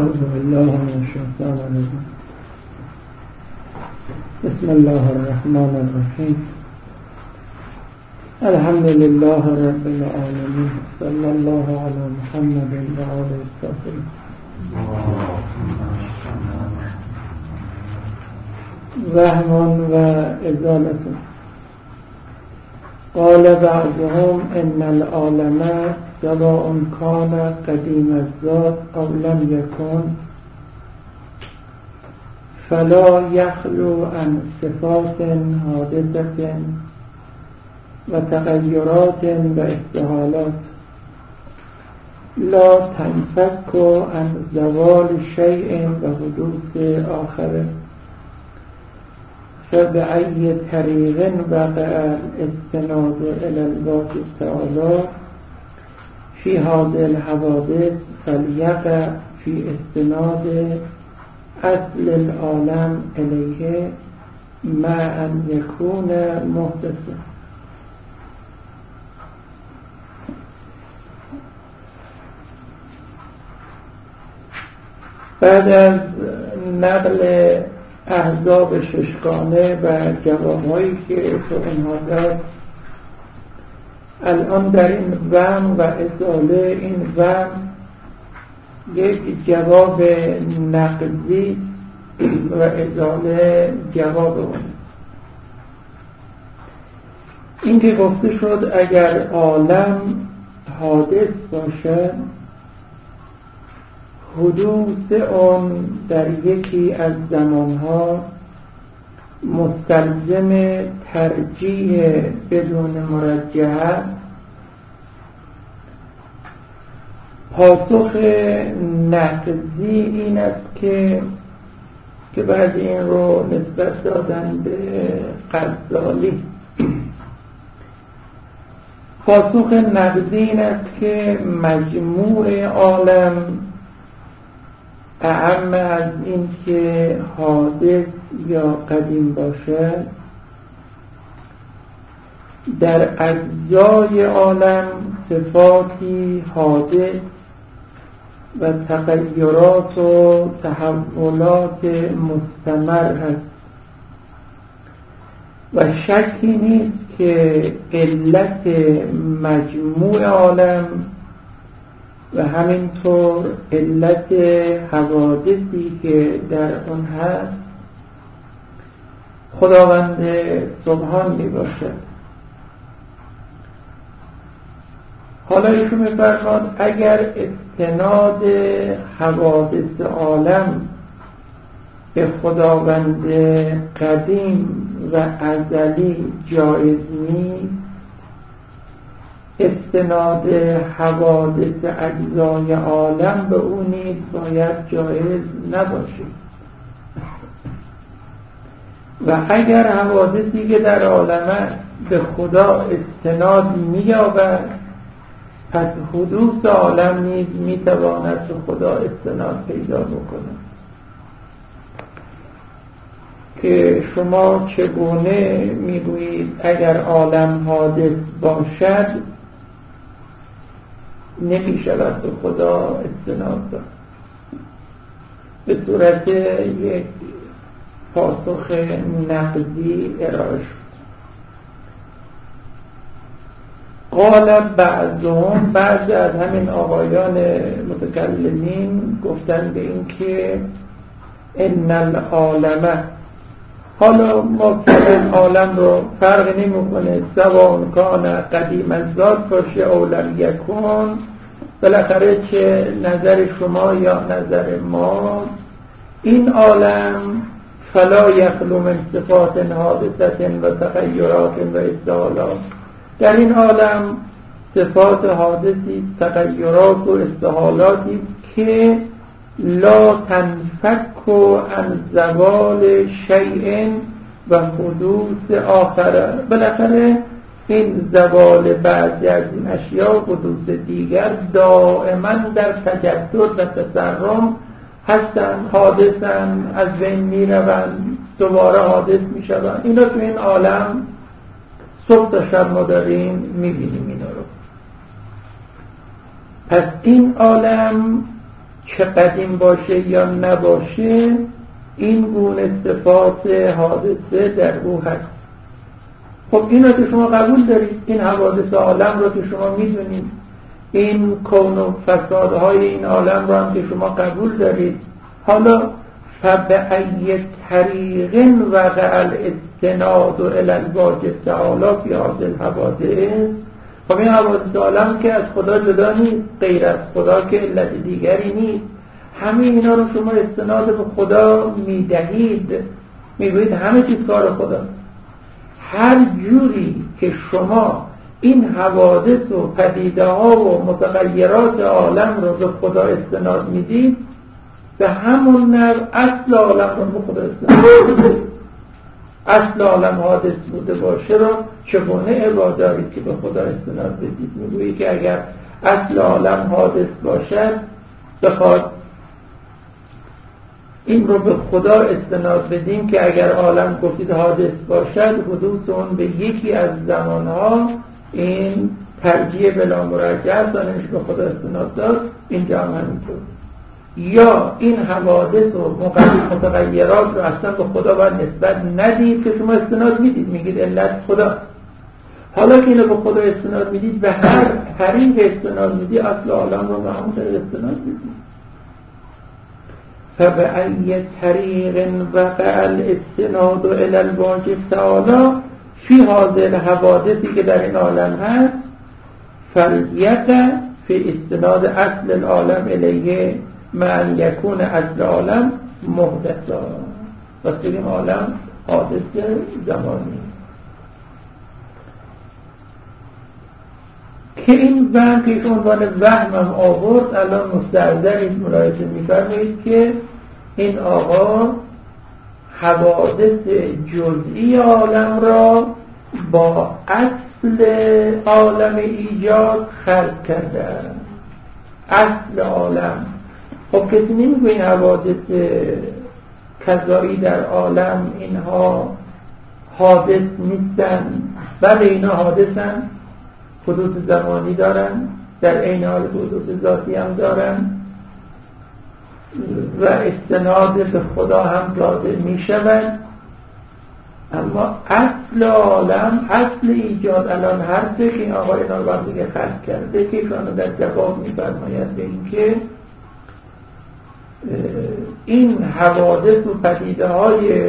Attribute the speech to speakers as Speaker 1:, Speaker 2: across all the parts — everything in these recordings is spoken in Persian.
Speaker 1: أعوذ بالله من الشيطان الرجيم. بسم الله الرحمن الرحيم. الحمد لله رب العالمين. صلى الله على محمد وآله الطاهرين. وهم وإزالة. قال بعضهم إن العالم سواء كان قديم الذات أو لم يكن فلا يخلو عن صفات حادثة وتغيرات واستحالات لا تنفك عن زوال شيء وحدوث آخر، فبأي طريق وقع الاستناد إلى الله تعالى في هذه الحوادث فليقع في استناد أصل العالم إليه مع أن يكون محدثا. بعد از نقل احزاب ششگانه و جوابهایی که تو اینها داد، الان در این وهم و ازاله این وهم یک جواب نقضی و ازاله جواب اون. این که گفته شد اگر عالم حادث باشد، حدوث اون در یکی از زمانها مستلزم ترجیح بدون مرجحه. پاسخ نقضی این است که بعد این رو نسبت دادن به غزالی. پاسخ نقضی این است که مجموع عالم اعم از این که حادث یا قدیم باشد، در اجزای عالم صفاتی حادث و تغیرات و تحولات مستمر هست و شکی نیست که علت مجموع عالم و همینطور علت حوادثی که در آن هست خداوند سبحان می باشد. حالا ایشون می‌فرماد اگر استناد حوادث عالم به خداوند قدیم و ازلی جایز نیست، استناد حوادث اجزای عالم به او نیز باید جایز نباشد. و اگر حوادثی که در عالم به خدا استناد می‌یابد، پس حدوث عالم نیز می‌تواند به خدا استناد پیدا بکند. که شما چگونه میگویید اگر عالم حادث باشد نمی شود به خدا استناد داد؟ به صورت یک پاسخ نقضی ارائه شد. قال بعضهم، بعض از همین آقایان متکلمین گفتن به این که ان العالم، حالا ما که عالم رو فرق نمی‌کنه سواء کان قدیم الذات باشه او لم یکن، بالاخره چه نظر شما یا نظر ما، این عالم فلا یخلو من صفات حادثة و تغیرات و استحالات، در این عالم صفات حادثی، تغیرات و استحالاتی که لا تنفک عن زوال شیء و حدوث آخر، بالاخره این زوال بعضی از این اشیاء و حدوث دیگر دائما در تجدد و تسرم هستند، حادثن، از بین می روند، دوباره حادث می شوند. اینا تو این عالم صبح تا شب ما داریم می بینیم اینا رو. پس این عالم چه قدیم باشه یا نباشه این گونه صفات حادثه در او هست. خب این رو که شما قبول دارید، این حوادث عالم رو که شما میدونید، این کون و فسادهای این عالم رو هم که شما قبول دارید، حالا فبأی طریق وقع الاستناد الی الواجب تعالی فی هذه الحوادث. خب این حوادث عالم که از خدا جدا نیست، غیر از خدا که علت دیگری نیست، همه اینا رو شما استناد به خدا میدهید، میگویید همه چیز کار خدا. هر جوری که شما این حوادث و پدیده ها و متغیرات عالم رو به خدا استناد میدید، به همون نوع اصل عالم رو به خدا استناد میدید. اصل عالم حادث بوده باشه رو چگونه عبادت دارید که به خدا استناد بدید؟ میگویی که اگر اصل عالم حادث باشد، بخواد این رو به خدا استناد بدیم که اگر عالم گفتید حادث باشد، حدوث اون به یکی از زمانها، این ترجیح بلا مرجع است و نمیشه به خدا استناد داد. اینجا هم همینطور. یا این حوادث و متغیرات رو اصلا به خدا باید نسبت ندید که شما استناد میدید، میگید علت خدا. حالا که اینو به خدا استناد میدید، به هر طریق استناد میدید، اصل عالم رو به همون طریق استناد میدید. فبأي طریق وقع الاستناد الی الواجب تعالی فی هذه الحوادثی که در این عالم هست، فلیقع فی استناد اصل العالم الیه مع ان یکون اصل عالم محدثا. پس بگیم عالم حادث زمانی که این وهم که عنوان وهم هم آورد، الان مستعذرید ملاحظه می‌فرمایید که این آقا حوادث جزئی عالم را با اصل عالم ایجاد خلق کرده. اصل عالم، خب کسی نمیگه این حوادث کذایی در عالم اینها حادث نیستن، بله اینا حادثن، حدوث زمانی دارن، در عین حال حدوث ذاتی هم دارن و استناد به خدا هم داده می شود. اما اصل عالم، اصل ایجاد الان حرفه که این آقای اینا رو باید دیگه خلق کرده که ایشانو در جواب می فرماید به این که این حوادث و پدیده های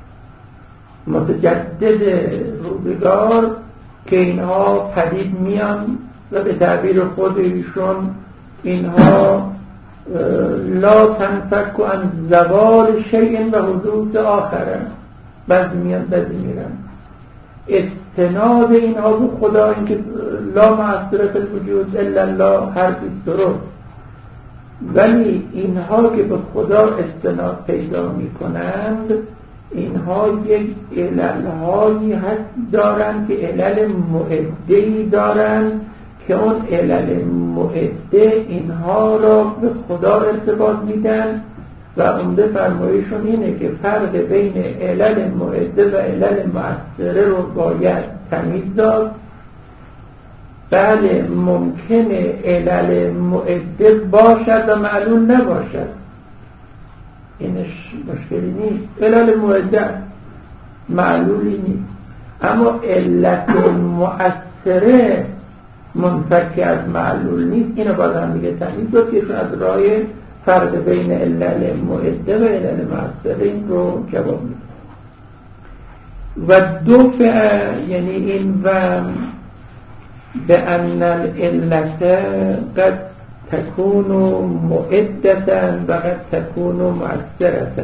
Speaker 1: متجدد روزگار که اینها پدید میان و به تعبیر خود ایشون اینها لا تنفک عن زوال شیء و حدوث آخره، بعضی میان بعضی میرن. استناد اینها به خدا، اینکه لا مؤثر فی الوجود الا الله، حرفی درست، ولی اینها که به خدا استناد پیدا میکنند، اینها یک عللهایی هست دارند که علل معده‌ای دارند که اون علل معده اینها را به خدا ارتباط میدن و عمده فرمایشون اینه که فرق بین علل معده و علل مؤثره رو باید تمیز داد. بله ممکنه علل معده باشد و معلول نباشد، اینش مشکلی نیست، علل معده معلولی نیست، اما علت مؤثره منفک از معلول نیست. اینو باید هم دیگه تمیز داد که از راه فرق بین علل معده و علل مؤثره این رو جواب میده. و دفع یعنی این و به ان العلت قد تكون مؤدة و قد تكون مؤثرة.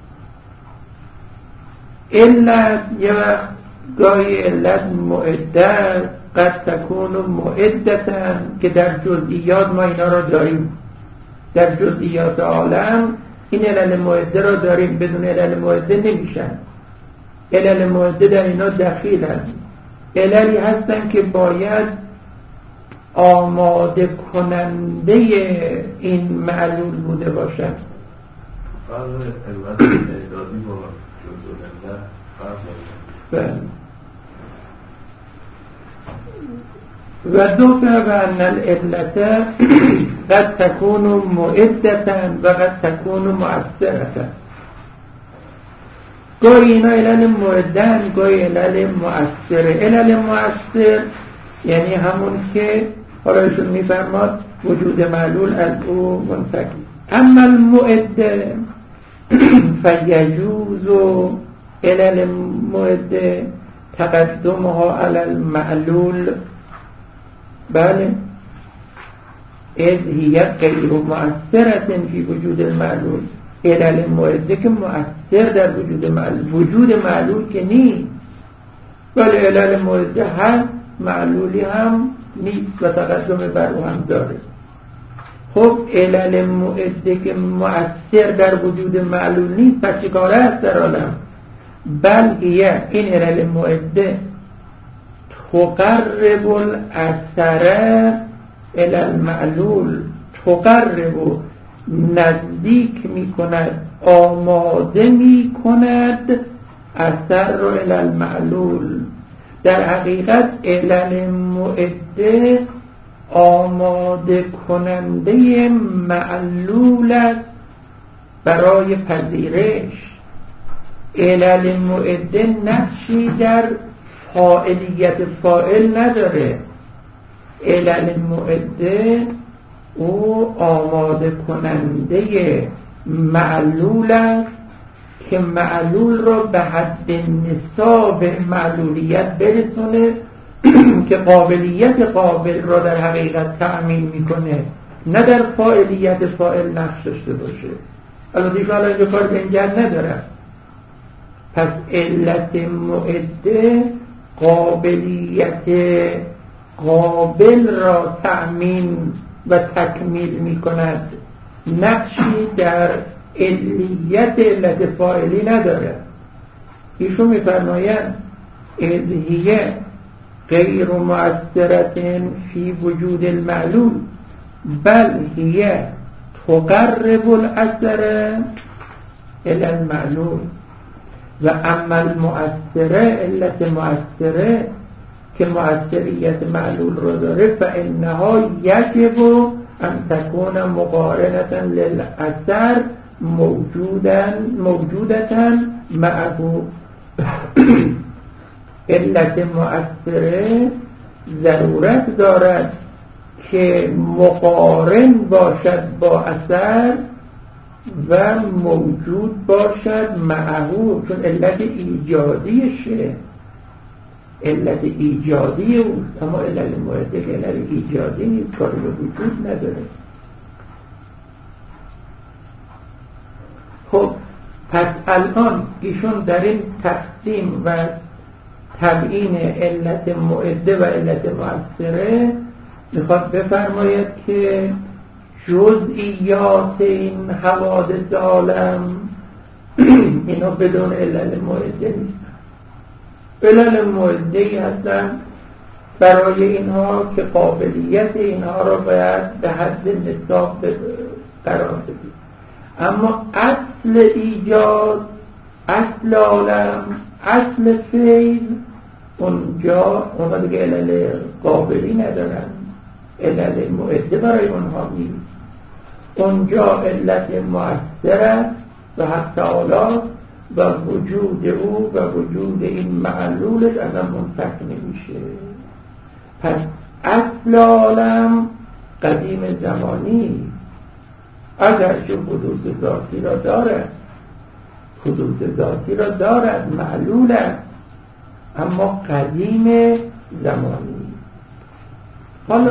Speaker 1: علت یه وقت گاهی علت مؤده، قد تكون مؤدة که در جزئیات ما اینا رو داریم، در جزئیات عالم این علل مؤده رو داریم، بدون علل مؤده نمیشن. علل مؤده در اینا دخیل هست، عللی هستن که باید آماده کننده این معلول بوده باشد.
Speaker 2: علت اعدادی با جزء
Speaker 1: و دو و ان العلت قد تكون مؤدة و قد تكون مؤثرة. گاهی اینا علل مؤدن، گاهی علل مؤثره. علل مؤثر یعنی همون که حالا ایشون میفرماد وجود معلول از او منفکی. اما المؤده فیجوز علل مؤده تقدمها علی المعلول، بله، اذ هی غیر مؤثرة فی وجود المعلول. علل مؤده که مؤثر در وجود معلول که نیست، ولی علل مؤده هر معلولی هم نیست و تقدم بر او هم داره. خب علل مؤده که مؤثر در وجود معلول نیست، پس چیکاره است در عالم؟ بل هیه، این علل مؤده تقرب الاثر الی المعلول، تقرب نزدیک می کند، آماده می کند اثر رو الی المعلول. در حقیقت علل مؤده آماده کننده معلول است برای پذیرش. علل مؤده نقشی در فاعلیت فاعل نداره. علل مؤده او آماده کننده معلول است که معلول را به حد نصاب معلولیت برسونه که قابلیت قابل را در حقیقت تأمین میکنه، نه در فاعلیت فاعل نقش داشته باشه. البته حالا اینجا کار به این جهت نداره. پس علت مؤده قابلیت قابل را تأمین و تکمیل میکند، نقشی در علیت علت فاعلی نداره. ایشون میفرمایند اذ هی غیر مؤثرة فی وجود المعلول بل هی تقرب الاثر الی المعلول. و اما المؤثره، علت مؤثره که مؤثریت معلول رو داره، فانها یجب ان تكون مقارنة للاثر موجودة معه. علت مؤثره ضرورت دارد که مقارن باشد با اثر و موجود باشد معه، چون علت ایجادیشه، علت ایجادی اوست. اما علت مؤده که علت ایجادی نیست، کاری به وجود نداره. خب پس الان ایشون در این تقسیم و تبیین علت مؤده و علت مؤثره میخواد بفرماید که جزئیات این حوادث عالم اینا بدون علل مؤده نیست. علل مؤده هستن برای اینها که قابلیت اینها را باید به حد نصاب قرار بدید. اما اصل ایجاد، اصل عالم، اصل فیض، اونجا اونها دیگه علل قابلی ندارن، علل مؤده برای اونها نیست. اونجا علت مؤثر است و حق تعالی و وجود او و وجود این معلولش از هم منفک نمیشه. پس اصل عالم قدیم زمانی اگرچه حدود ذاتی را دارد، حدود ذاتی را دارد، معلول است، اما قدیم زمانی. حالا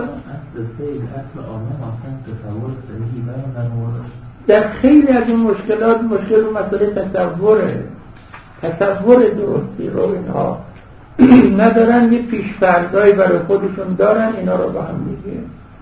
Speaker 1: در خیلی از این مشکلات مشکل و مسئله تصوره، تصور درستی رو اینها ندارن، یه پیش‌فرضایی برای خودشون دارن، اینا رو با هم میگه.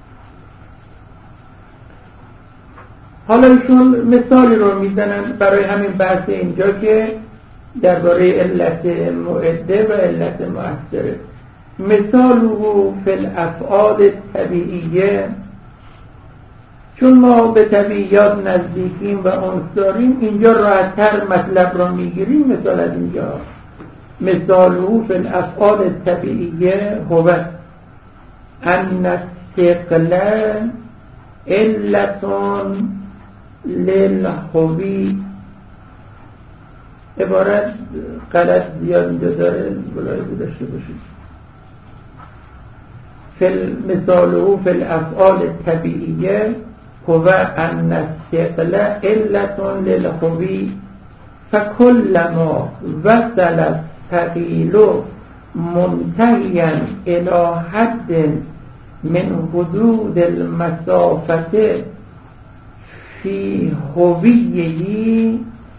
Speaker 1: حالا ایشون مثالی رو میزنن برای همین بحث اینجا که درباره علت مؤده و علت مؤثره. مثاله فی الافعال طبیعیه، چون ما به طبیعیات نزدیکیم و اونس داریم اینجا راحت‌تر مطلب را میگیریم. مثال از اینجا مثاله فی الافعال طبیعیه هو ان الثقل علتون للهوی. عبارت غلط زیاد اینجا داره، ملاحظه داشته باشید. مثاله فی الافعال الطبیعیه هو ان الثقل علتون للهوی فکلما وصل الثقیل منتهیا الى حد من حدود المسافه فی هویه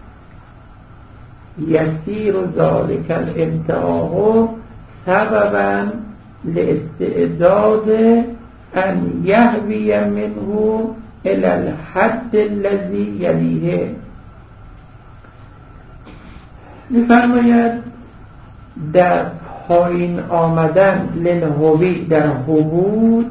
Speaker 1: یسیر ذلك الانتهاء سببا لاستعداد ان یهوی منه الى الحد الذي یلیه. می‌فرماید در پایین آمدن للهوی در حبود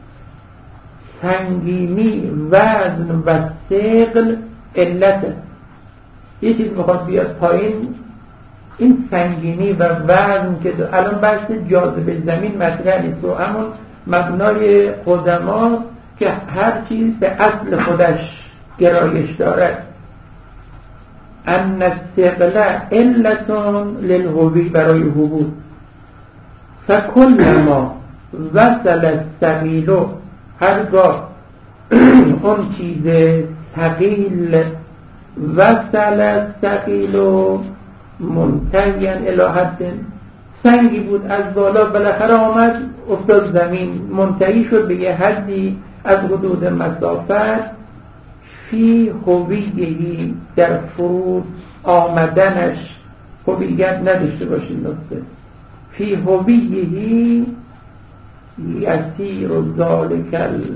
Speaker 1: سنگینی وزن و ثقل علت. یه چیز میخواد بیاد پایین، این سنگینی و وزن که الان بحث جاذبه زمین مطرح نیست و همون مبنای قدما که هر چیز به اصل خودش گرایش دارد. ان الثقل علتون للهوی برای حبود فکلما وصل الثقیل هرگاه اون چیز ثقیل وصل الثقیل منتهیا الی حد، سنگی بود از بالا بالاخره آمد افتاد زمین، منتهی شد به یه حدی از حدود مسافت فی هویهی در فرود آمدنش، هویت نداشته باشید نقطه، فی هویهی یسیر ذالک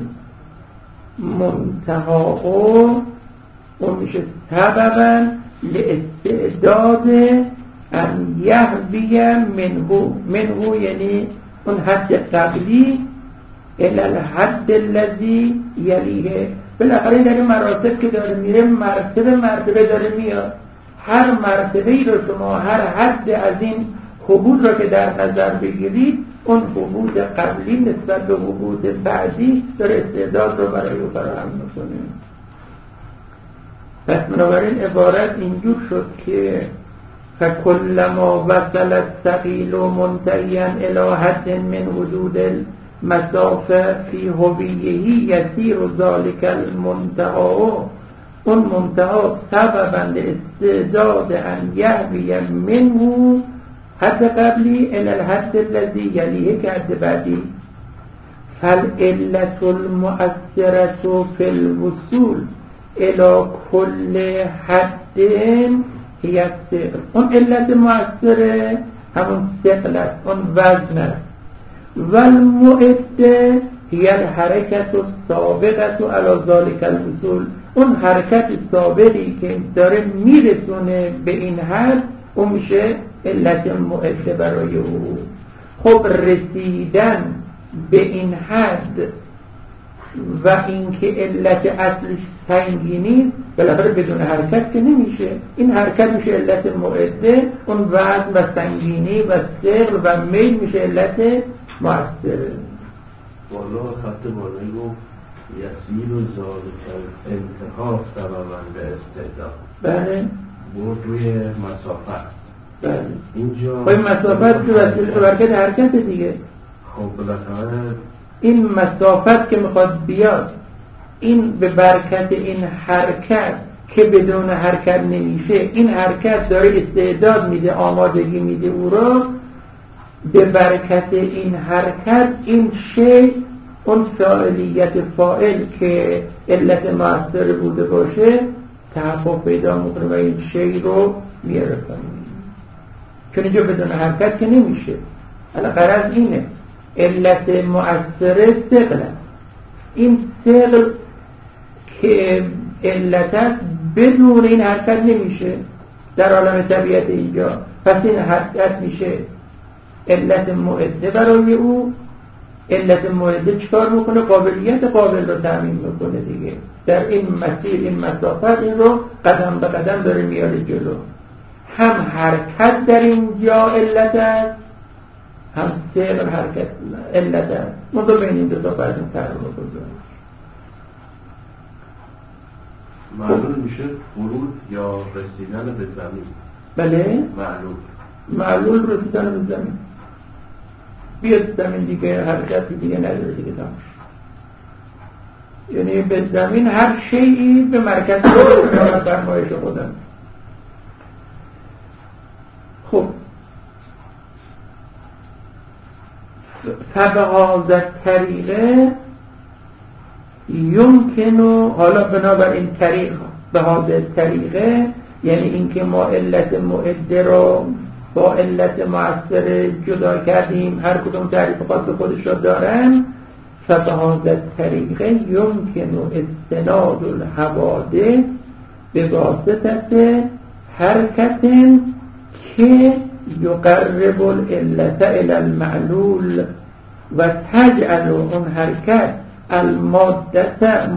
Speaker 1: المنتهاء، اون میشه سببا لاستعداد ان یهوی منه یعنی اون حد قبلی الی الحد الذی یلیه. بالاخره در این مراتب که داره میره مرتبه داره میاد، هر مرتبه ای رو شما هر حد از این حبود را که در نظر بگیرید اون حبود قبلی نسبت به حبود بعدی داره استعداد رو برای او فراهم میکنه. پس بنابراین عبارت اینجور شد که فکلما وصل الثقیل منتهیا الی حد من حدود المسافه فی هویهی یسیر ذلک المنتهی، اون منتها سببا لاستعداد ان یهوی منه حد قبلی الی الحد الذی یلیه که حد بعدی. فالعلة المؤثرة فی الوصول الى کل حد هی الثقل، اون علت مؤثره همون ثقل است، اون وزن است. والمؤده هی الحرکت السابقة علی ذلک الوصول، اون حرکت سابقی که داره میرسونه به این حد اون میشه علت مؤده برای او. خب رسیدن به این حد و اینکه علت اصلش سنگینی بالاخره بدون حرکت که نمیشه، این حرکت میشه علت مؤده، اون وزن و سنگینی و ثقل و میل میشه علت مؤثره.
Speaker 2: بالا خط بالایی گفت یسیر و ذالک الانتهاء سببا لاستعداد.
Speaker 1: بله
Speaker 2: بود روی مسافت.
Speaker 1: بله
Speaker 2: اینجا
Speaker 1: خب این مسافت که وسیله به برکت حرکت دیگه.
Speaker 2: خب بالاخره
Speaker 1: این مسافت که میخواد بیاد این به برکت این حرکت که بدون حرکت نمیشه، این حرکت داره استعداد میده، آمادگی میده او را، به برکت این حرکت این شی اون فاعلیت فاعل که علت مؤثر بوده باشه تحقق پیدا میکنه و این شی رو میاره کنیم، چون اینجا بدون حرکت که نمیشه. الان غرض اینه علت مؤثر ثقل، این ثقل که علت است بدون این حرکت نمیشه در عالم طبیعت اینجا، پس این حرکت میشه علت مؤده برای او. علت مؤده چکار میکنه؟ قابلیت قابل رو تامین میکنه دیگه. در این مسیر این مسافت این رو قدم به قدم داره میاره جلو. هم حرکت در اینجا علت است، هم سر حرکت علت هست منطقه بین این دو تا باید این فرق رو بزرگ
Speaker 2: معلول میشه ورود یا رسیدن به زمین.
Speaker 1: بله معلول رسیدن به زمین، بیاد زمین دیگه حرکتی دیگه نداره دیگه دامش، یعنی به زمین هر شیئی به مرکز فرمایش خودم. خب فبهذا طریقه یمکنو، حالا بنابراین طریق به هذا طریقه یعنی اینکه ما علت معده رو با علت مؤثر جدا کردیم، هر کدوم تعریف خاص خودش رو دارن. فبهذا طریقه یمکنو استناد الحوادث به واسطه حرکت که یقرب العلت الى المعلول و تجعل اون حرکت المادة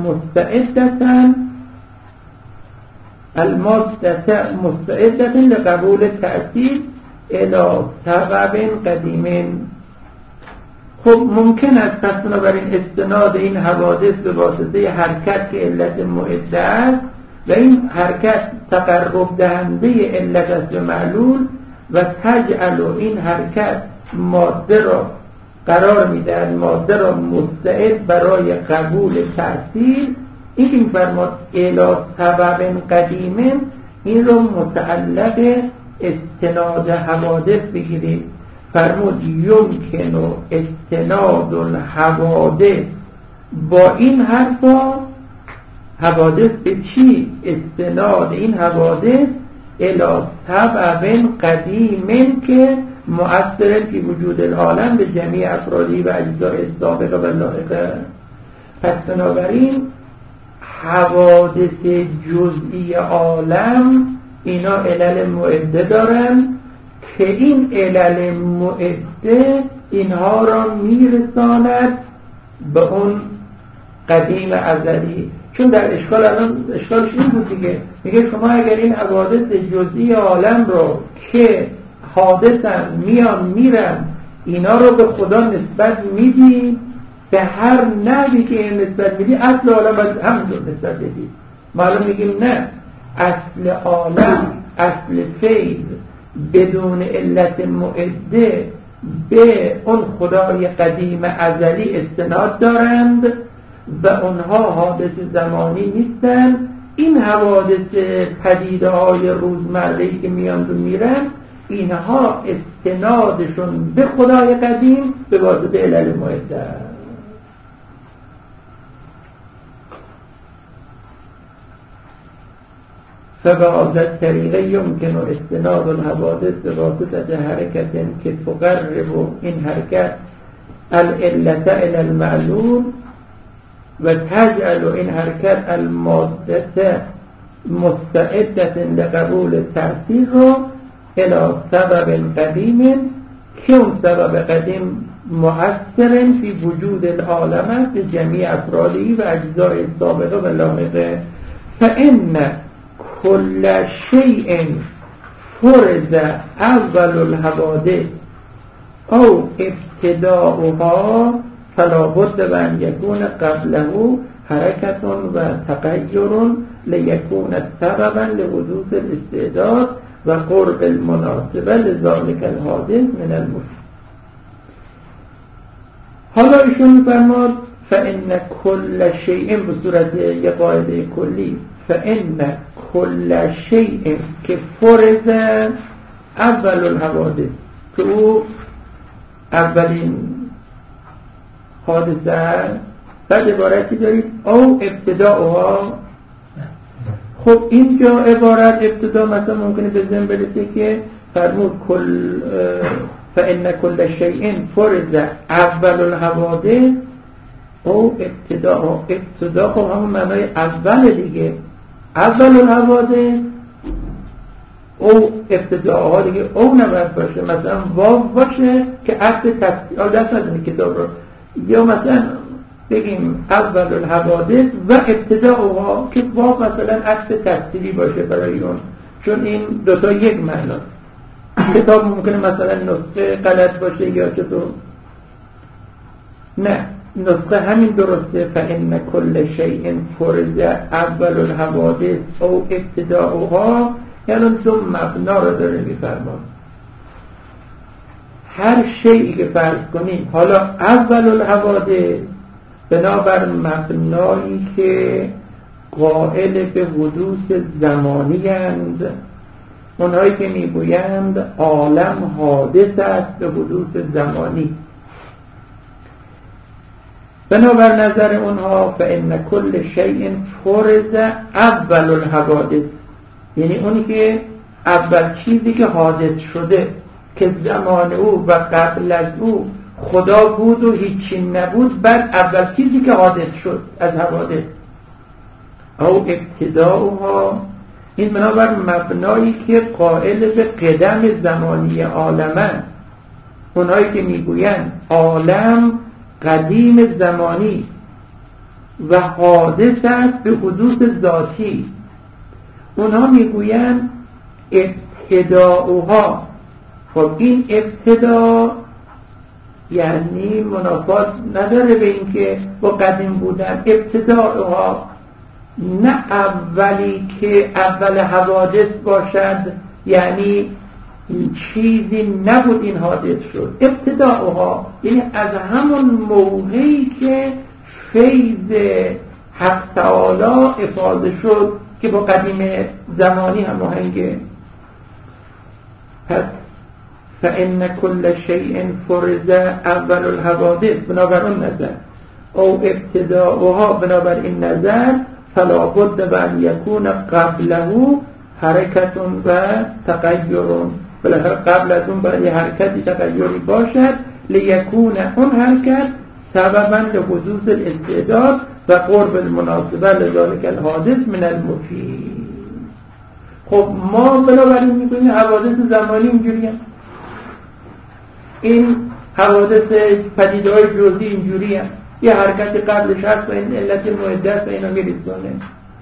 Speaker 1: مستعدة لقبول تأثیر الى سبب قدیم. خب ممکن است پس بنابراین استناد این حوادث به واسطه حرکت که علت معده است و این حرکت تقرب دهنده علت است به معلول و تجعل این حرکت ماده را قرار میدهد، ماده را مستعد برای قبول تأثیر. این فرماد الی سبب قدیم، این رو متعلق استناد حوادث بگیرید. فرمود یمکنو استناد الحوادث، با این حرفا حوادث به چی؟ استناد این حوادث الی سبب قدیم که مؤثر فی وجود العالم به جمیع افرادی و اجزای سابقه و لاحقه. پس بنابراین حوادث جزئی عالم اینا علل معده دارن که این علل معده اینها را میرساند به اون قدیم ازلی. چون در اشکال الان اشکالش این بود دیگه، میگه شما اگر این حوادث جزئی عالم رو که حادثن میان میرن اینا رو به خدا نسبت میدی، به هر نحوی که این نسبت میدی اصل عالم باید همونجور نسبت بدی. معلوم میگیم نه، اصل عالم، اصل فیض بدون علت معده به اون خدای قدیم ازلی استناد دارند و اونها حادث زمانی نیستن. این حوادث پدیده های روزمره‌ای که میان و میرن اینها استنادشون به خدای قدیم به واسطه علل معده. فبهذا الطریقه یمکن استناد الحوادث به واسطه حرکت که تقرب این حرکت العلت الى المعلول و تجعل این حرکت المادة مستعدة لقبول تأثیر رو الى سبب قدیم که اون سبب قدیم مؤثر فی وجود العالم به جمیع افرادی و اجزای سابقه و لاحقه. فإن كل شيء فرض اول الحوادث او ابتداؤها فلا بد ان يكون قبله حركة و تغير ليكون سببا لحدوث الاستعداد و قرب المناسبه لذلك الحادث من المشرك. حالا ایشون می‌فرماد فإن كل شيء به صورت یک قاعده کلی، فإن كل شيء که فرض اول الحوادث که او اولین حادثه، بعد عبارتی دارید او ابتداؤها. خب اینجا عبارت ابتدا مثلا ممکنه به ذهن برسه که فرمود فإن كل شيء فرض اول الحوادث او ابتدا خب همون معنای اول دیگه، اول الحوادث او ابتداها دیگه او نباید باشه، مثلا واو باشه که عقد تفصیل دست ندونه کتاب رو، یا مثلا بگیم اول الحوادث و ابتداها که واو مثلا عقد تفصیلی باشه برای اون، چون این دوتا یک معناست. کتاب ممکنه مثلا نسخه غلط باشه یا چطور؟ نه، نسخه همین درسته. فإن كل شيء فرض اول الحوادث او ابتداؤها، یعنی دو مبنا رو داره میفرماد. هر شیئی که فرض کنیم حالا اول الحوادث بنابر مبنایی که قائل به حدوث زمانی اند، اونهایی که میگویند عالم حادث است به حدوث زمانی، بنابر نظر اونها فإن كل شيء فرض اول الحوادث، یعنی اونی که اول چیزی که حادث شده که زمان او و قبل از او خدا بود و هیچی نبود، بعد اول چیزی که حادث شد از حوادث او ابتداؤها، این بنابر مبنایی که قائل به قدم زمانی عالمه، اونهایی که میگویند عالم قدیم زمانی و حادث است به حدوث ذاتی، اونها میگویند ابتداؤها. خب این ابتدا یعنی منافات نداره به این که با قدیم بودن. ابتداؤها نه اولی که اول حوادث باشد، یعنی چیزی نبود این حادث شد. ابتداؤها یعنی از همون موقعی که فیض حق تعالی افاضه شد که با قدیم زمانی هماهنگه. پس فإن كل شيء فرض اول الحوادث بنابر اون نظر او ابتداؤها بنابر این نظر، فلا بد ان یکون قبله حرکت و تغیر، بالاخره قبل از اون برای حرکتی تغییری باشد، لیکون اون حرکت سببا لحدوث الاستعداد و قرب المناسبه لذلك الحادث من المفید. خب ما بنابراین میگوییم حوادث زمانی اینجوری هست، این حوادث پدیده های جزئی اینجوری هست، یه حرکت قبلش هست و این علت معده است و اینا میرسونه.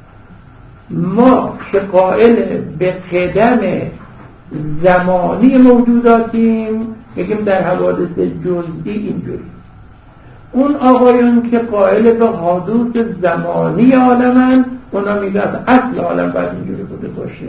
Speaker 1: ما که قائل به قدم زمانی موجوداتیم میگیم در حوادث جزئی اینجوری. اون آقایون که قائل به حدوث زمانی عالمن، اونا میگن اصل عالم باید اینجوری بوده باشه.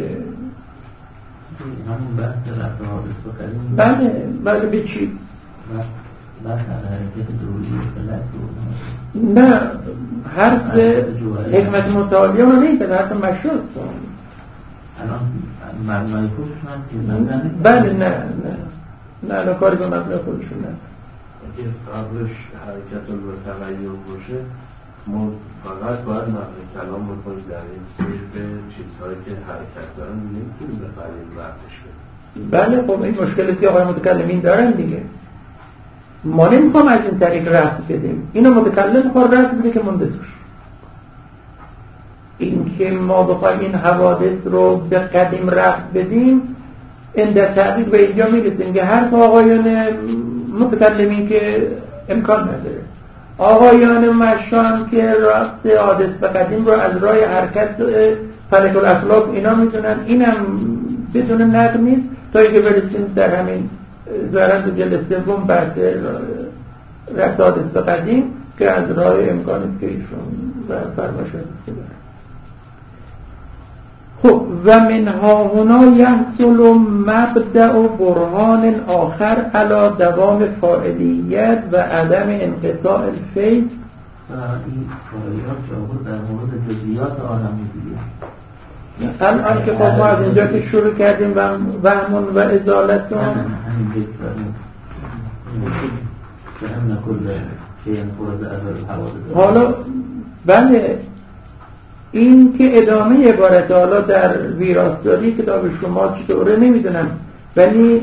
Speaker 3: همون بحث رفت حادث رو کردیم.
Speaker 1: بله به چی؟
Speaker 3: بحث حرکت جوهری فلک رو
Speaker 1: نه، حرف حکمت متعالیه رو نیست، حرف مشروط
Speaker 3: الان مبنای خودشون هم که نظر
Speaker 1: بله نه الان کاری به مبنای خودشون نه.
Speaker 2: اگه قبلش حرکت رو تغییر باشه، ما فقط باید نقل کلام بکنیم در این سیر به چیزهایی که حرکت دارن، نمیتونیم بفریم وقتش کنیم.
Speaker 1: بله خب این مشکلی که آقای متکلمین دارن دیگه، ما نمیخوام از این طریق رفت بدیم، اینو متکلم خور رفت بده که منده توش. این که ما بخوایم این حوادث رو به قدیم رفت بدیم، این در تحقیق به اینجا میرسیم که هر آقایان متکلمین که امکان نداره، آقایان مشان که رفت حادث به قدیم رو از راه حرکت فلک الاخلاق اینا میدونن، اینم بدون نقل نیست تا اینکه برسیم در همین ظاهرا تو جلسه سوم بحث رفت حادث به قدیم که از راه امکانات که ایشون فرماشون داره. خب و منها هنا یحصل مبدأ برهان آخر علی دوام فاعلیت و عدم انقطاع الفیض.
Speaker 3: این فاعلیات جاور در مورد جزئیات عالم می‌گوید.
Speaker 1: الان که ما از اینجا که شروع کردیم وهمون و ازالتون
Speaker 3: همین ذکر که هم نکل شیء فرض اول الحوادث.
Speaker 1: حالا بله این که ادامه عبارت حالا در ویراستاری کتاب شما چطوره نمیدونم، ولی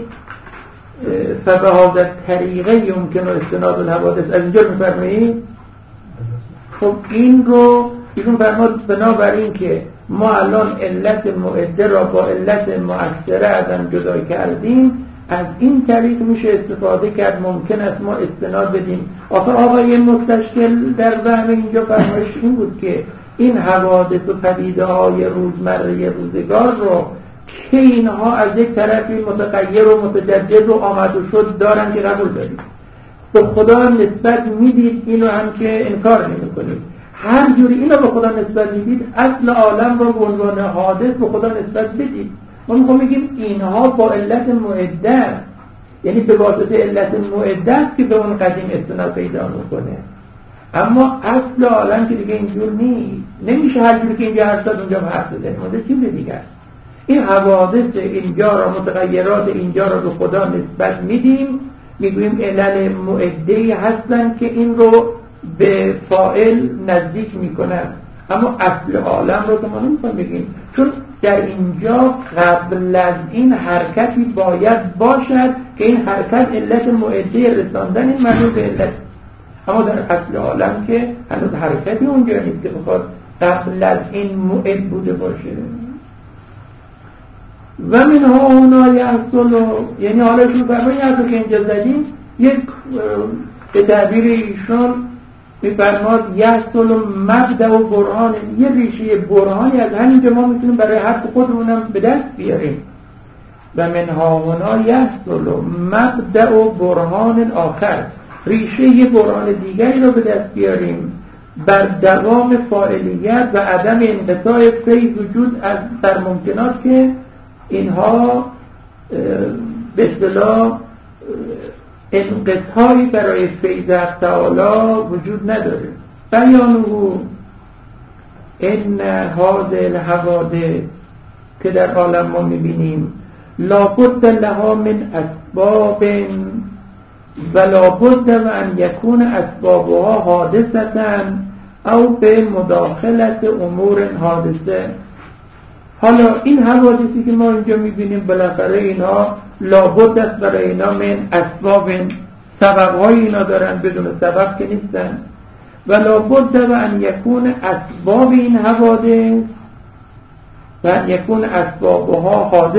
Speaker 1: فبهذا طریقه یمکن استناد الحوادث از اینجا میفرمایید. خب این رو ایشون فرماد بنابراین که ما الان علت معده را با علت مؤثره ازم جدا کردیم، از این طریق میشه استفاده کرد، ممکن است ما استناد بدیم. آقای مستشکل در وهم اینجا فرمایش این بود که این حوادث و پدیده های روزمره روزگار رو که اینها از یک طرفی متغیر و متجدد و آمد و شد دارن که قبول دارید، به خدا نسبت میدید، اینو هم که انکار نمی‌کنید. هر جوری اینو به خدا نسبت میدید، اصل عالم رو به عنوان حادث به خدا نسبت بدید. ما میخوام بگیم اینها با علت معده، یعنی به واسطه علت معده که به اون قدیم استناد پیدا میکنه. اما اصل عالم که دیگه اینجور نیست، نمیشه هر جوری که اینجا هست اونجا هست بزنیم، اونجا چیز دیگه است. این حوادث اینجا را، متغیرات اینجا را به خدا نسبت میدیم، میگوییم علل معده‌ای هستن که این رو به فاعل نزدیک میکنن، اما اصل عالم رو که ما نمیخوایم بگیم، چون در اینجا قبل از این حرکتی باید باشد که این حرکت علت معده رساندن این معنی به علت، اما در اصل عالم که هنوز حرکتی اونجا نیست که بخواد قبل از این معد بوده باشه. و من ها اونا یحصل، یعنی حالا شروع فرمایی هست که اینجا زدیم، یک به تعبیر ایشون میفرماد یحصل مبدأ و برهان، یه ریشه برهانی از همینجا ما میتونیم برای حرف خودمونم به دست بیاریم. و من ها اونا یحصل مبدأ و برهان آخر، ریشه یه برهان دیگری رو به دست بیاریم بر دوام فاعلیت و عدم انقطاع فیض وجود از در ممکنات که اینها به اصطلاح انقطاعی برای فیض حق تعالی وجود نداره. بیانه ان هذه الحوادث که در عالم ما میبینیم لابد لها من اسباب و لابد و ان یکون اسبابها حادثتا او به مداخلت امور حادثه. حالا این حوادثی که ما اینجا میبینیم بالاخره اینا لابد است برای اینا من اسباب، سبب‌های اینا دارن، بدون سبب که نیستن. و لابد و ان یکون اسباب این حوادث و ان یکون اسبابها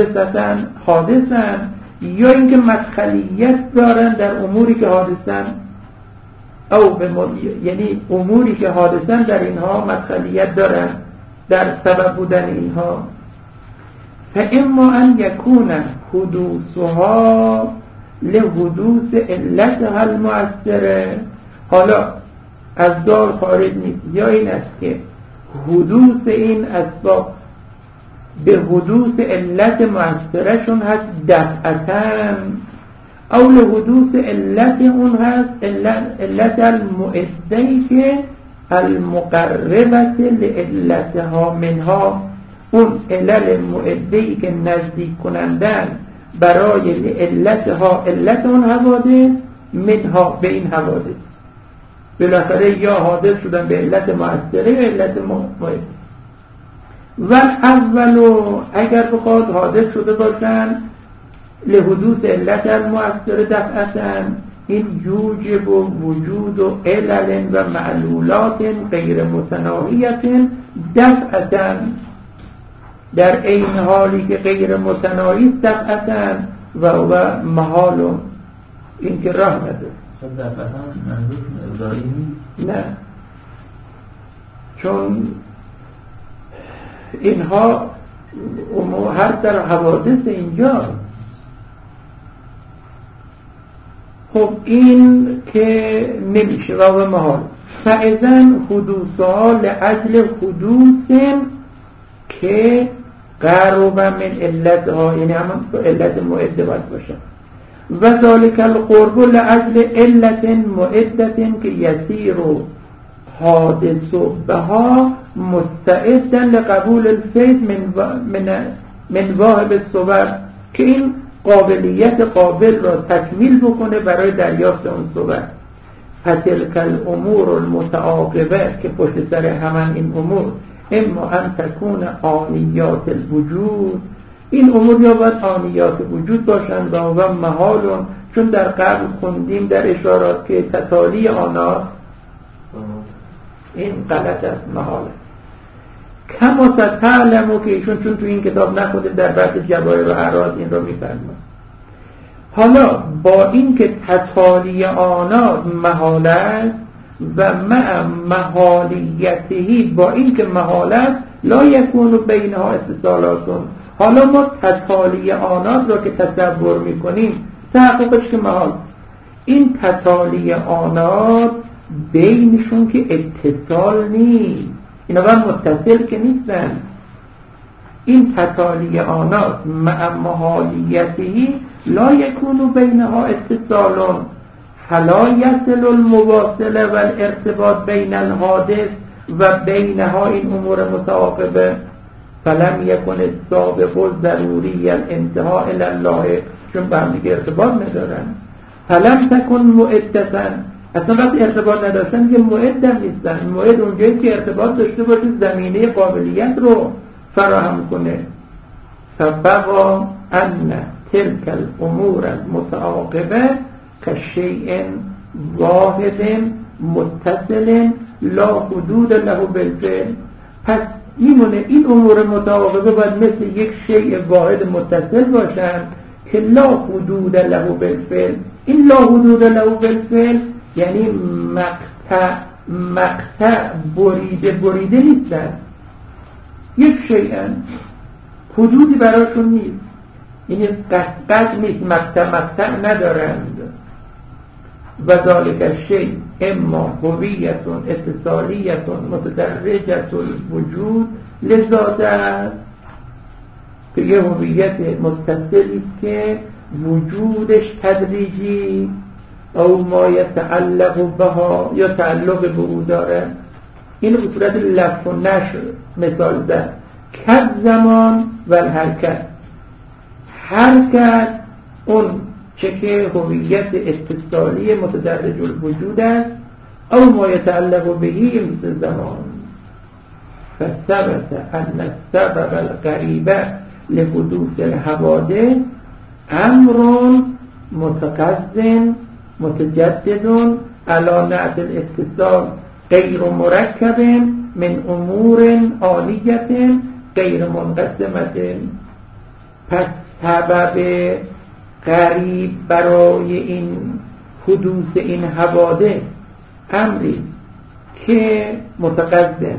Speaker 1: حادثن یا اینکه مدخلیت دارن در اموری که حادثن، او یعنی اموری که حادثن در اینها مدخلیت دارن در سبب بودن اینها. فاما ان یکون حدوثها لحدوث علتها المؤثره، حالا از دار خارج نیست، یا این است که حدوث این اسباب به حدوث علت مؤثره شون هست دفعتاً، او لحدوث علت اون هست علت المؤدهی که المقربت لعلتها منها، اون علل مؤدهی که نزدیک کنندن برای علتها، علت اون حوادث منها به این حوادث، بالاخره یا حادث شدن به علت مؤثره یا علت مؤدهه. و اولو اگر بخواد حادث شده باشن لحدوث علت المؤثره دفعتاً، این یوجب و وجود و علل و معلولات غیر متناهیت دفعتاً، در این حالی که غیر متناهی دفعتاً و محال، این که راه نداره.
Speaker 3: دفعتاً منظور ابداعی نیست؟
Speaker 1: نه، چون اینها هر در حوادث اینجا. خب این که نمیشه و به محال. فاذن حدوثها لأجل حدوث که قرب من علتها، یعنی همون علت معده باید باشه. و ذالک القرب لأجل علت معده که یسیر حادث بها مستعدا لقبول الفیض من واهب الصور، که این قابلیت قابل را تکمیل بکنه برای دریافت اون صور. فتلک الامور المتعاقبه که پشت سر همان این امور، اما ان تکون آنیات الوجود، این امور یا باید آنیات وجود باشند و محالون، چون در قبل خوندیم در اشارات که تتالی آنها این غلط است، محاله. کما تعلمو که ایشون چون تو این کتاب نخونده در بحث جواهر و اعراض این رو میفرماد. حالا با این که تتالی آنها محاله است و مع محالیتهی، با این که محاله است لا یکون بینها اتصالاتون، حالا ما تتالی آنات را که تصور میکنیم تحقیقش که محال. این تتالی آنات بینشون که اتصال نیست، اینا باید متصل که نیستن. این تتالی آنات مع محالیته لا یکون بینها اتصال فلا یصل المواصله و الارتباط بین الحادث و بینها این امور متعاقبه. فلم یکن السابق ضروری الانتهاء الی الله، چون به هم دیگه ارتباط ندارن. فلم تکن مؤدتن، اصلا وقتی ارتباط نداشتن که مؤدن نیستن. مؤد اونجایی که ارتباط داشته باشه زمینه قابلیت رو فراهم کنه. فبقا ان تلك الامور المتعاقبه كشيء واحد متصل لا حدود له بالفعل. پس میمونه این امور متعاقبه باید مثل یک شیء واحد متصل باشن که لا حدود له بالفعل. این لا حدود له بالفعل یعنی مقطع بریده نیستن، یک شیئن حدودی براشون نیست، یعنی قطع نیست، مقطع ندارند. و ذالک الشیء اما هویت اتصالیت متدرجة الوجود لذات است، که یه هویت متصلی که وجودش تدریجی او ما یتعلق بها یا تعلق به او داره. این به صورت لف و نشر مثال ده. کد زمان و الحرکت، حرکت اون چه که هویت اتصالی متدرج الوجود است او ما یتعلق بهی مثل زمان. فثبت ان السبب القریب لحدوث الحوادث امر متقدم متجدد على نعت الاتصال غیر مرکب من امور عالیت غیر منقسمت. پس سبب قریب برای این حدوث این حوادث امری که متقدم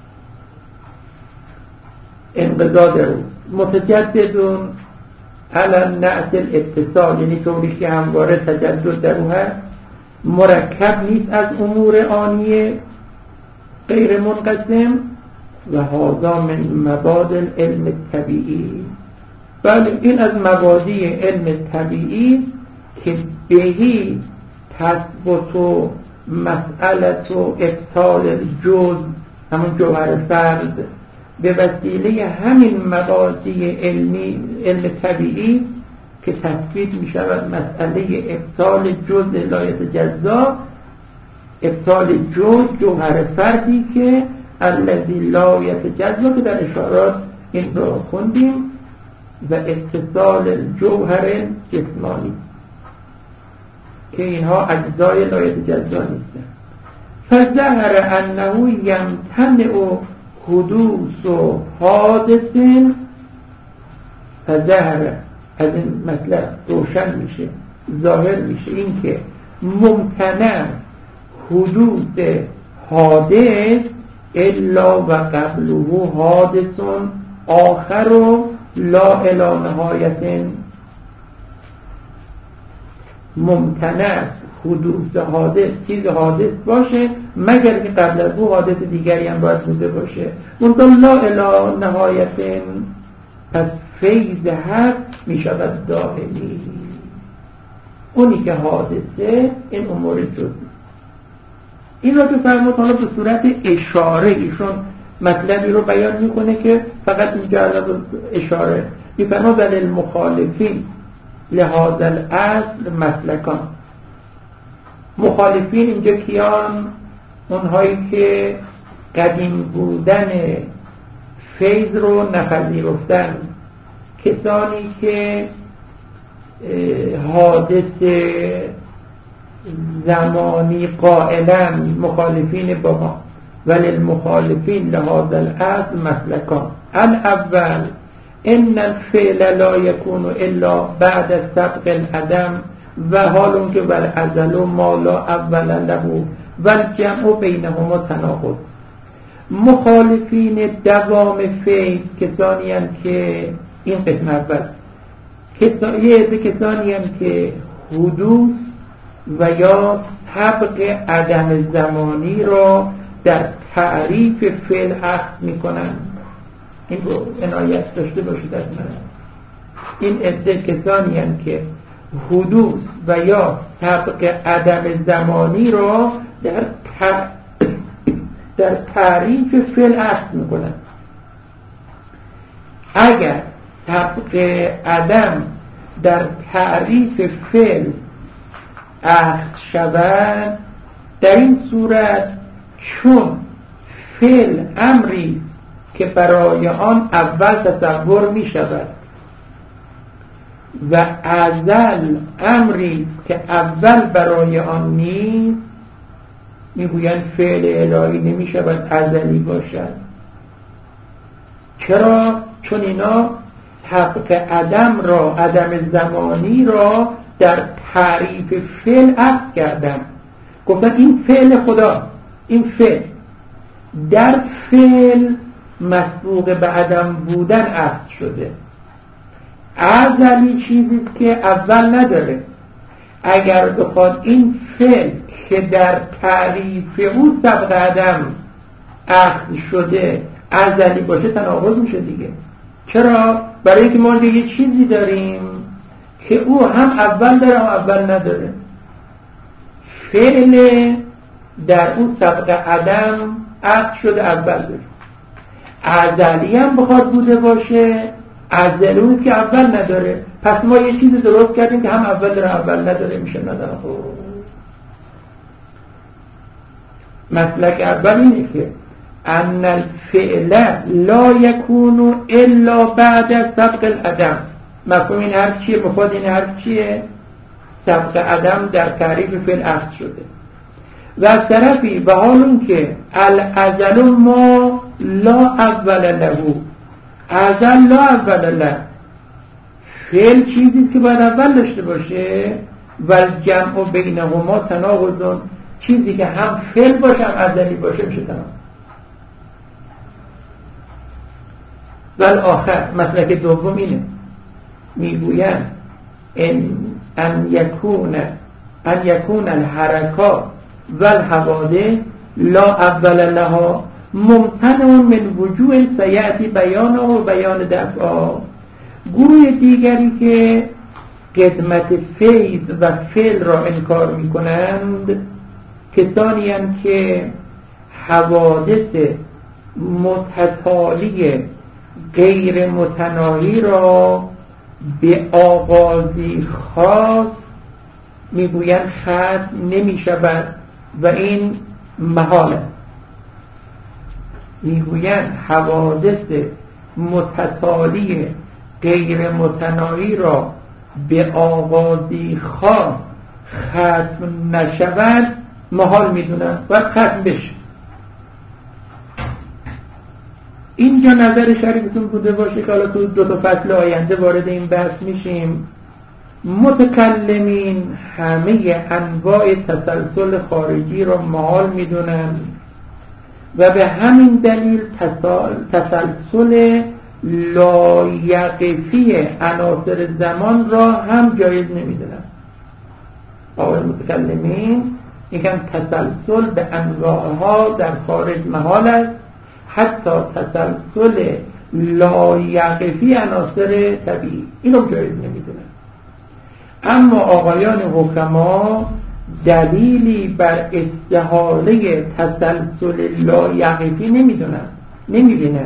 Speaker 1: انقضا درو متجدد علی نعت الاتصال، یعنی طوری که همواره تجدد درو هست، مرکب نیست از امور آنیه غیر منقسم. و هذا من مبادئ علم الطبیعی، بله این از مبادئ علم طبیعی که بهی تثبت و مسئلت و ابطال الجزء، همون جوهر فرد، به وسیله همین مبادئ علم طبیعی که تثبیت می شود مسئله ابطال جزء لا یتجزا، ابطال جوهر فردی که الذی لا یتجزا، که در اشارات این را خوندیم، و اتصال الجوهر جسمانی که اینها اجزای لا یتجزا نیستند. فظهر انه یمتنع حدوث حادث، فظهر از این مطلب روشن میشه، ظاهر میشه این که ممتنع حدوث حادث الا و قبله حادث آخر و لا الی نهایت. ممتنع حدوث حادث، چیز حادث باشه مگر که قبل از او حادث دیگری هم باید بوده باشه، منتها لا الی نهایت. پس فیض حق می شود دائمی. اونی که حادثه این امور جزئی. این را که فرمود حالا به صورت اشاره ایشون مطلبی رو بیان میکنه که فقط اینجا اشاره میفرما. بل المخالفین لهذا الاصل مسلکان. مخالفین اینجا کیان؟ اونهایی که قدیم بودن فیض رو نپذیرفتن، کسانی که حادث زمانی قائلن، مخالفین با ما. ولی المخالفین لهذا الاصل مسلکان. الاول ان الفعل لا يكون الا بعد سبق العدم، و حال اون که بر ازل و ما لا اول له و الجمع بینهما تناقض. مخالفین دوام فعل کسانی هستند که این قسم اول. یه عده کسانی هم که حدوث و یا طبق عدم زمانی را در تعریف فعل اخذ میکنن. این رو عنایت داشته باشید از من. این عده کسانی هم که حدوث و یا طبق عدم زمانی را در تعریف فعل اخذ میکنن. اگر طبق عدم در تعریف فعل اخذ شود، در این صورت چون فعل امری که برای آن اول تصور می شود و ازل امری که اول برای آن نیست، میگویند فعل الهی نمی شود ازلی باشد. چرا؟ چون اینا طبق عدم را، عدم زمانی را در تعریف فعل اخذ کردن. گفتن این فعل خدا، این فعل در فعل مسبوق به عدم بودن اخذ شده. ازلی چیزی که اول نداره. اگر بخواد این فعل که در تعریف او طبق عدم اخذ شده ازلی باشه، تناقض میشه دیگه. چرا؟ برای اینکه ما یه چیزی داریم که او هم اول داره هم اول نداره. فعل در اون طبق عدم اخذ شده اول داره. ازلی هم بخواد بوده باشه، ازلی اون که اول نداره. پس ما یه چیزی درست کردیم که هم اول داره اول نداره، میشه نداره. مسلک اول اینه که ان الفعل لا یکون الا بعد از سبق العدم. مفهوم این حرف چیه؟ مفاد این حرف چیه؟ سبق عدم در تعریف فعل اخذ شده. و از طرفی به حال اون که الازل ما لا اول له، ازل لا اول له، فعل چیزی که باید اول داشته باشه، و الجمع بینهما تناقض، چیزی که هم فعل باشه هم ازلی باشه میشه تناقض. و الاخر مسلک دوم اینه، میگویند ان یکون الحرکات و الحوادث لا اول لها ممتنع من وجوه سیأتی بیانه و بیان دفعه. گروه دیگری که قدمت فیض و فعل را انکار می کنند کسانی هستند که حوادث متتالی غیر متناهی را به آغازی خاص میگویند ختم نمی شود و این محاله. میگویند حوادث متتالی غیر متناهی را به آغازی خاص ختم نشود محال میدونن و ختم بشه. اینجا نظر شریفتون بوده باشه که حالا تو 2 فصل آینده وارد این بحث میشیم. متکلمین همه انواع تسلسل خارجی رو محال میدونن و به همین دلیل تسلسل لایقفی عناصر زمان را هم جایز نمیدونن. آقای متکلمین میگن تسلسل به انواعها در خارج محال است، حتی تسلسل لایقفی عناصر طبیعی اینو جایز نمیدونن. اما آقایان حکما دلیلی بر استحاله تسلسل لایقفی نمیدونن.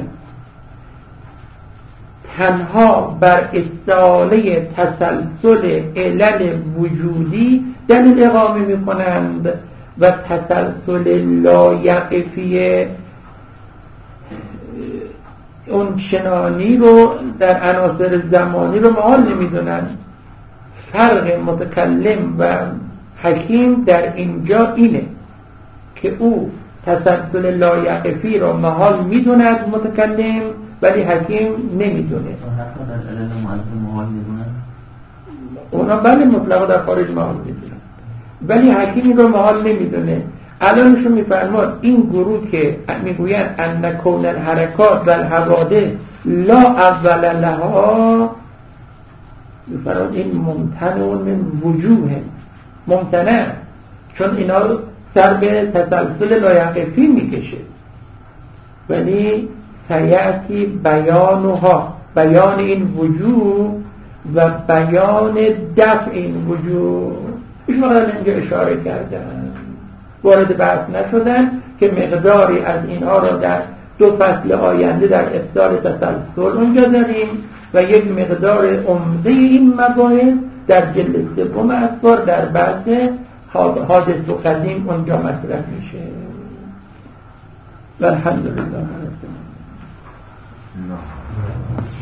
Speaker 1: تنها بر استحاله تسلسل علل وجودی دلیل اقامه میکنند و تسلسل لایقفی اون چنانی رو در عناصر زمانی رو محال نمیدونن. فرق متکلم و حکیم در اینجا اینه که او تسلسل لایقفی رو محال میدوند متکلم، ولی حکیم نمیدونه. اونا بله مطلقا در خارج محال میدونن، ولی حکیم این رو محال نمیدونه. الانشون میفرماد این گروه که میگوین ان کون الحرکات و الحوادث لا اول لها فراد این ممتنون من وجوه ممتنع، چون اینا سر به تسلسل لایقفی میکشه، ولی سیأتی بیانها، بیان این وجوه و بیان دفع این وجوه. ایش مقدار اینجا اشاره کردن، وارد بحث نشدن که مقداری از اینها را در 2 فصل آینده در افصال تسلسل اونجا داریم و یک مقدار عمده این مباحث در جلد 3 اخبار در بحث حادث و قدیم اونجا مطرح میشه. و الحمدلله.